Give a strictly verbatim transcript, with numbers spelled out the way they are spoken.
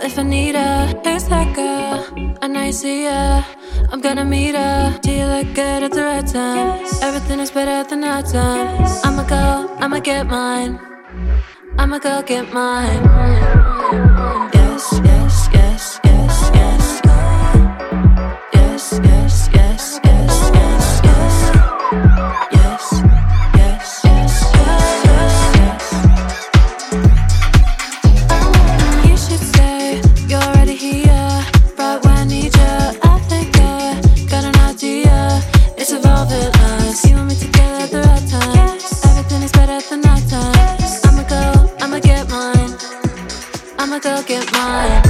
if I need her. Who's that girl? I know you see her. I'm gonna meet her. Do you look good at the right time? Everything is better than our time. I'ma go, I'ma get mine. I'ma go get mine. Yes, yes, yes, yes, yes. Yes, yes, yes, yes, yes, yes. Yes, yes, yes, yes, yes. You should say you're already here, right when I need you. I think I got an idea. It's evolving us. You and me together at the right time. Everything is better than night time. I'ma go, I'ma get mine. I'ma go get mine.